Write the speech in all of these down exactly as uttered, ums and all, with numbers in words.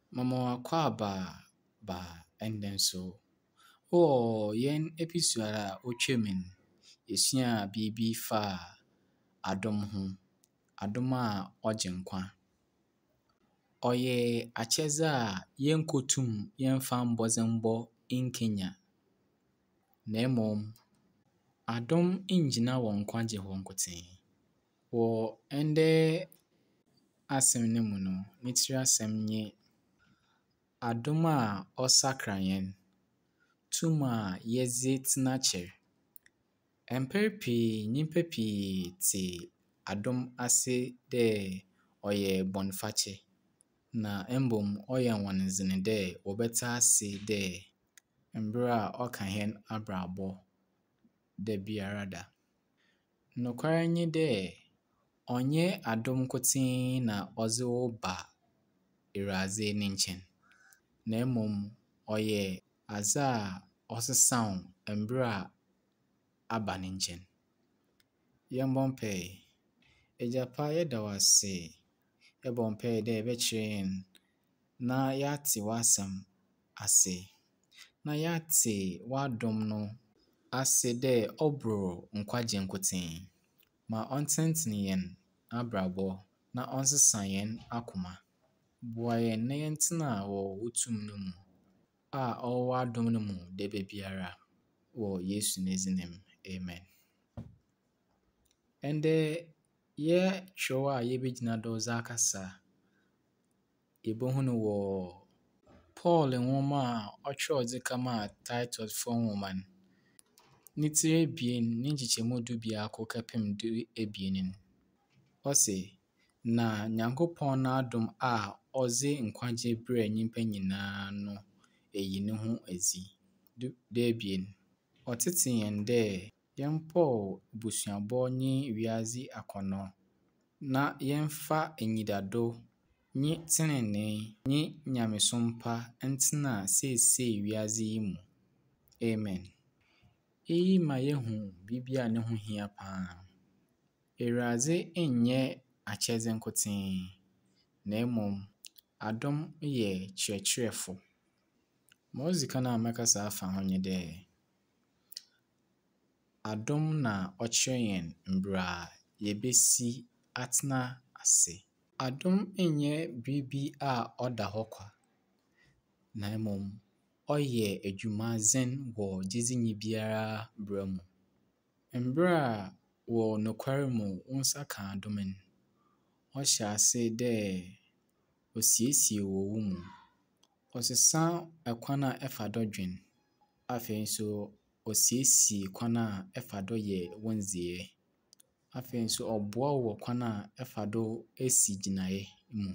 Mama wakɔ aba ba ɛnnɛ nso. Wɔ yɛn episode a otwam no, yɛsuaa biribi faa adom ho. Adom a ɔgye nkwa. Ɔyɛ akyɛdze a yɛnkotum yɛmfa mbɔdzembɔ nnkenya. Na mmom, adom nngyina wɔ nkwagye hɔ nkotsee. Wɔ ndɛ asɛm no mu no, ne tsir asɛm nye adom a ɔsakra hɛn, tum a yɛdze tsena kyer. Mper pii nyimpa pii tse adom ase dɛ ɔyɛ bɔnfakyɛ. Na mbom ɔyɛ hɔn dzen dɛ wɔbɛtse ase dɛ mber a ɔka hɛn abrabɔ dabiara da. Nokwar nye dɛ ɔnnyɛ adom nkotsee na ɔdze wo ba Ewuradze ne nkyɛn. Na mmom ɔyɛ adze a ɔsesaw mber a aba ne nkyɛn. Yɛmbɔ mpae. Egyapa yɛda wo ase. Yɛbɔ mpae dɛ ɛbɛkyerɛ hɛn na yɛate w'asɛm ase. Na yɛate w'adom no ase dɛ ɔbor nkwagye nkotsee. Ma ɔntsentsen hɛn abrabɔ na ɔnsesa hɛn akoma. Boa hɛn na yɛntsena wɔ wo tum no mu a ɔwɔ w'adom no mu dabiara. Wɔ Yesu ne dzin mu. Amen. Ndɛ yɛkyerɛw a yebegyina do dze akasa, yebohu no wɔ Paul nwoma a ɔkyerɛw dze kamaa Taetosfo nwoma no, ne tsir ebien ne nkyekyɛmu du biako kɛpem du ebien no. Ɔse, na Nyankopɔn n'adom a ɔdze nkwagye brɛɛ nyimpa nyinaa no eyi no ho edzi. Du da ebien, ɔtsetsee hɛn dɛ yɛmpɔw busuabɔ nye wiadze akɔnnɔ, na yɛmfa enyidado nye tseneenee nye nyamesom pa ntsena seesei wiadze yi mu. Amen. Eyi ma yehu biribi a no ho hia paa. Ewuradze nnyɛ akyɛdze nkotsee, na mmom adom yɛ kyerɛkyerɛfo. Ma odzi kan a mɛkasa afa ho nye dɛ, adom na ɔkyerɛ hɛn mber a yebesi atsena ase. Adom nnyɛ biribi a ɔda hɔ kwa, na mmom ɔyɛ edwumadzen wɔ gyedzinyi biara bra mu. Mber a wɔ nokwar mu wo nsa ka adom no, ɔhyɛ ase dɛ osiesie wɔ wo mu. Ɔsesa kwan a ɛfa do dwen. Afei nso osiesie kwan a ɛfa do yɛ wo ndzeyɛe. Afei nso ɔboa wo wɔ kwan a ɛfa do esi gyinae mu.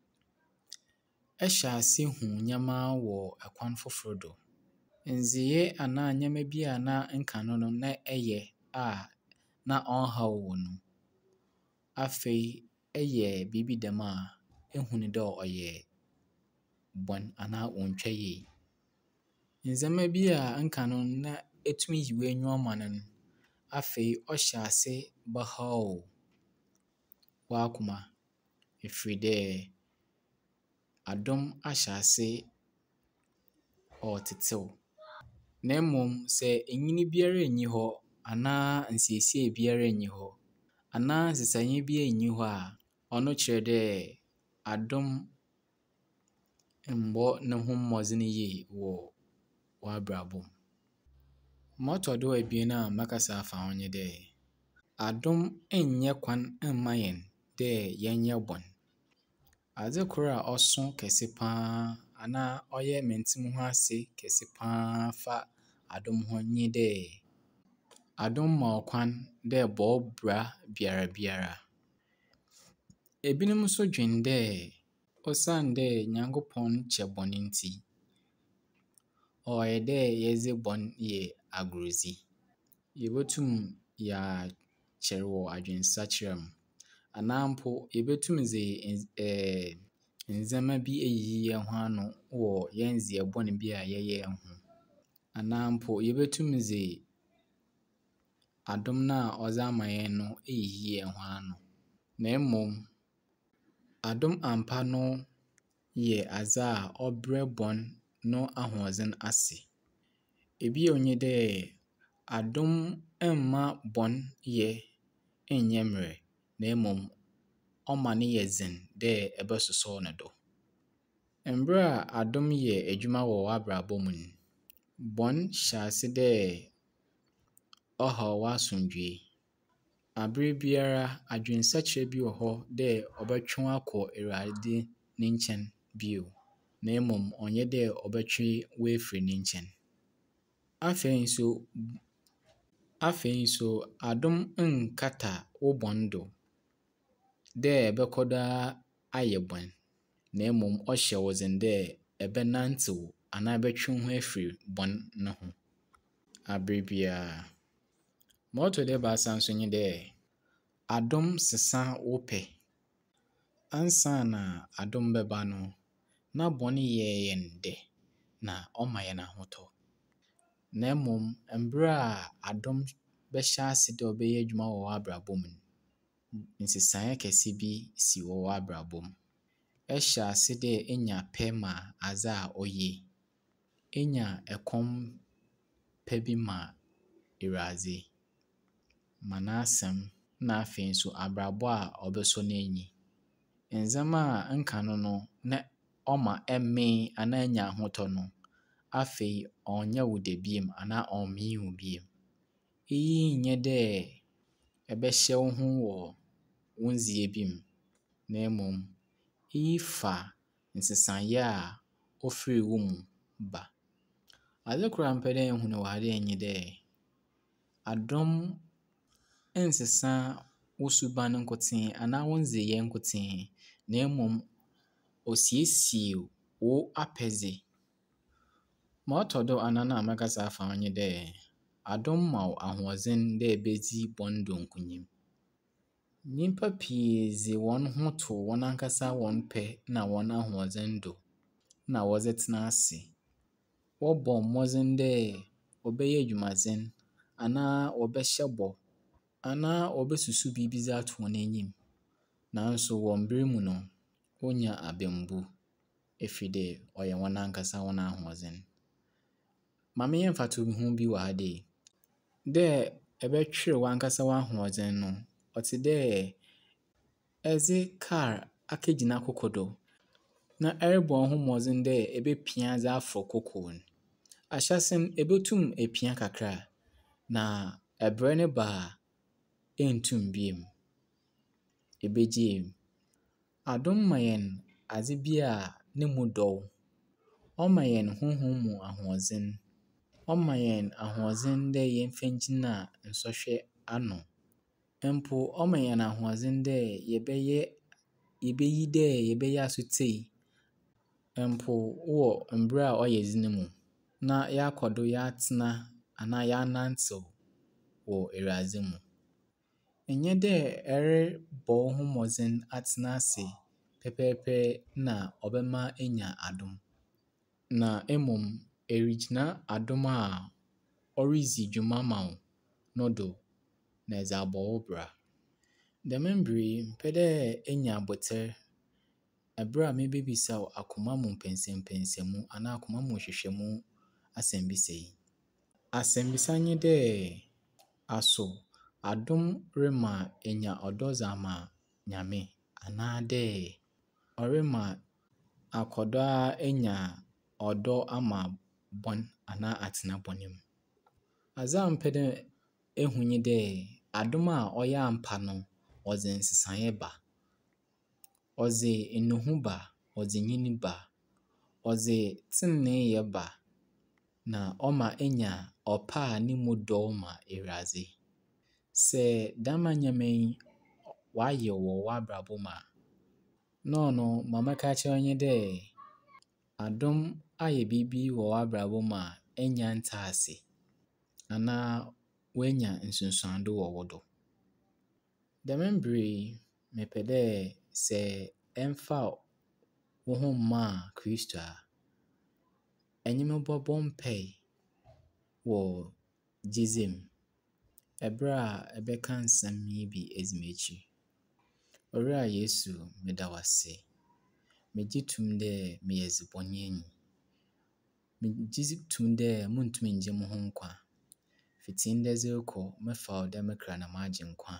Ɛhyɛ ase hu ndzɛmba wɔ kwan fofor do. Ndzeyɛe anaa ndzɛmba bi a na nka no no na ɛyɛ a na ɔnnhaw wo no, afei ɛyɛ biribi dɛm a ehu no dɛ ɔyɛ bɔn anaa onntwa yie. Ndzɛmba bi a nka no na etum yi w'enyiwa ma no no, afei ɔhyɛ ase bɛhaw w'akoma efiri dɛ adom ahyɛ ase ɔretsetsew. Na mmom sɛ enyin biara nnyi hɔ anaa nsiesie biara nnyi hɔ anaa nsesae biara nnyi hɔ a, ɔno kyerɛ dɛ adom mmbɔ no ho mbɔdzen yie wɔ w'abrabɔ mu. Ma ɔtɔ do ebien a mɛkasa afa ho nye dɛ, adom nnyɛ kwan mma hɛn dɛ yɛnyɛ bɔn. Adze kor a ɔso kɛse paa anaa ɔyɛ mantsim ho ase kɛse paa fa adom ho nye dɛ, adom ma wo kwan dɛ bɔ wo bra biara biara. Ebinom nso dwen dɛ osiandɛ Nyankopɔn kyɛ bɔn ntsi, ɔyɛ dɛ yɛdze bɔn yɛ agorodzi. Yebotum yɛakyɛr wɔ adwensakyera mu, anaa mpo yebotum dze ɛɛ ndzɛmba bi eyiyi hɛn ho ano wɔ hɛn ndzeyɛɛ bɔn bi a yɛyɛɛ ho. Anaa mpo yebotum dze adom no a ɔdze ama hɛn no eyiyi hɛn ho ano. Na mmom, adom ampa no yɛ adze a ɔbrɛ bɔn no ahoɔdzen ase. Ebio nye dɛ adom mma bɔn yɛ nnyɛ mmerɛ, na mmom ɔma no yɛ dzen dɛ ɛbɛsosɔw no do. Mberɛ a adom yɛ adwuma wɔ w'abrabɔ mu no, bɔn hyɛ ase dɛ ɔhaw w'asomdwee. Aber biara adwensakyerɛ bi wɔ hɔ dɛ ɔbɛtwe wo akɔ Awurade ne nkyɛn bio, na mmom ɔnnyɛ dɛ ɔbɛtwe wo efiri ne nkyɛn. Afei nso afei nso adom nnkata wo bɔn do dɛ ɛbɛkɔ do ara ayɛ bɔn, na mmom ɔhyɛ wo dzen dɛ ɛbɛnantew anaa ɛbɛtwe wo ho efiri bɔn no ho aber biara. Ma ɔtɔ do ebiasa nso nye dɛ adom sesa wo pɛ. Ansaana adom bɛba no, na bɔn yɛɛ yɛn dɛ na ɔma yɛn ahotɔ. Na mmom mberɛ a adom bɛhyɛ ase dɛ ɔbɛyɛ adwuma wɔ w'abrabɔ mu no, nsesaeɛ kɛse bi si wɔ w'abrabɔ mu. Ɛhyɛ ase dɛ enya pɛ ma adze a ɔyɛ. Enya ɛkɔm pɛ bi ma Awurade, ma n'asɛm, na afei nso abrabɔ a ɔbɛsɔ n'enyi. Ndzɛmba a nka no no na ɔma ɛmee anaa enya ahotɔ no, afei ɔnnyɛ wo dɛ bio anaa ɔmmee wo bio. Iyi nnyɛ dɛ ɛbɛhyɛ wo ho wɔ wo ndzeyɛɛ bi mu, na mmom iyi fa nsesaeɛ a ɔfiri wo mu ba. Adze kor a mepɛ dɛ ihu wɔ ha nye dɛ adom nsesa wo suban nkotsee anaa wo ndzeyɛɛ nkotsee, na mmom osiesie wo apɛdze. Ma ɔtɔ do anan a mɛkasa afa ho nye dɛ adom ma wo ahoɔdzen dɛ ebedzi bɔn do nkunyim. Nyimpa pii dze hɔn ho to hɔn ankasa hɔn pɛ na hɔn ahoɔdzen do na wɔdze tsena ase. Wɔbɔ mbɔdzen dɛ wɔbɛyɛ edwumadzen anaa wɔbɛhyɛ bɔ anaa wɔbɛsusu biribi dze ato hɔn enyim, nanso wɔ mber mu no, wonya abambu efiri dɛ ɔyɛ hɔn ankasa hɔn ahoɔdzen. Ma menyɛ mfatoho bi wɔ ha dɛ, dɛ ɛbɛtwer w'ankasa w'ahoɔdzen no, ɔtse dɛ ɛdze kaar akegyina koko do na ɛrobɔ wo ho mbɔdzen dɛ ebepia dze afor koko no. Ahyɛse no, ebotum epia kakra, na ɛberɛ no ba a, inntum bio, ebegyae mu. Adom ma yɛn adze bi a ne mu dɔw. Ɔma yɛn honhom mu ahoɔdzen. Ɔma yɛn ahoɔdzen dɛ yɛmfa ngyina nsɔhwɛ ano. Mpo ɔma yɛn ahoɔdzen dɛ yɛbɛyɛ yebeyi dɛ yɛbɛyɛ asotse mpo wɔ mber a ɔyɛ dzen mu na yɛakɔ do yɛatsena anaa yɛanantsew wɔ Ewurade mu. Nnyɛ dɛ ɛrobɔ wo ho mbɔdzen atsena ase pɛpɛɛpɛ na ɔbɛma enya adom, na mmom ɛregyina adom a ɔredzi dwuma ma wo no do na ɛdze abɔ wo bra. Dɛm mber yi, mepɛ dɛ enya abotsɛr ɛber a mebebisa wo akoma mu mpɛnsɛmpɛnsɛmu anaa akoma mu nhwehwɛmu asɛmbisa yi. Asɛmbisa nye dɛ, aso adom rema enya ɔdɔ dze ama Nyame anaa dɛ ɔrema akɔ do ara enya ɔdɔ ama bɔn anaa atsena bɔn mu. Adze a mepɛ dɛ ehu nye dɛ adom a ɔyɛ ampa no, ɔdze nsesaeɛ ba. Ɔdze nnuhu ba, ɔdze nyin ba, ɔdze tseneeyɛ ba, na ɔma enya ɔpɛ a ne mu dɔw ma Ewurade. Sɛ dɛm ndzɛmba yi wayɛ wɔ w'abrabɔ mu a, na ɔno ma mɛka akyerɛ wo nye dɛ adom ayɛ biribi wɔ w'abrabɔ mu a enya ntaase anaa woenya nsunsuando wɔ wo do. Dɛm mber yi, mepɛ dɛ sɛ ɛmfa wo ho mmaa Kristo a, ɛnye me bɔbɔ mpae wɔ gyedze mu ɛber a ɛbɛka nsɛm yi bi edzi m'ekyir. Owura Yesu, meda wo ase. megye tom dɛ meyɛ dze-bɔneyɛni. Megye tom dɛ monntumi nngye mo ho nkwa. Fiti ndɛ dze rokɔ, mɛfa wo dɛ me kra na magye nkwa.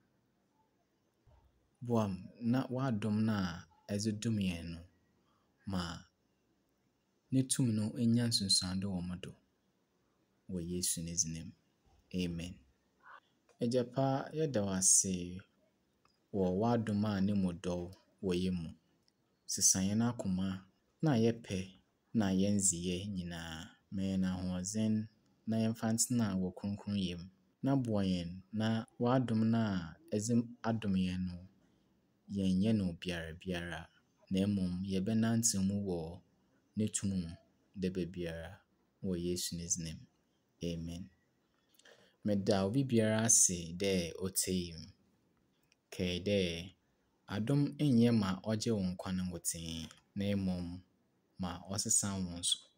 Boa me na w'adom no a ɛdze dom yɛn no, ma ne tumi no nnya nsunsuando wɔ me do. Wɔ Yesu ne dzin mu. Amen. Agyapa, yɛda wo ase wɔ w'adom a ne mu dɔ wɔ yɛn mu. Sesa yɛn akoma na yɛpɛ na yɛn ndzeyɛɛ nyinaa. Ma yɛn ahoɔdzen na yɛmfa ntena wɔ kronkronyɛ mu. Na boa yɛn na w'adom no a ɛdze adom yɛn no, yɛnnyɛ no biara biara, na mmom yɛbɛnantew mu wɔ ne tumi mu da baabiara. Wɔ Yesu ne dzin mu. Amen. Meda obi biara ase dɛ ɔtie me. Kae dɛ adom nnyɛ ma ɔgye wo nkwa no nkotee, na mmom ma ɔsesa wo nso.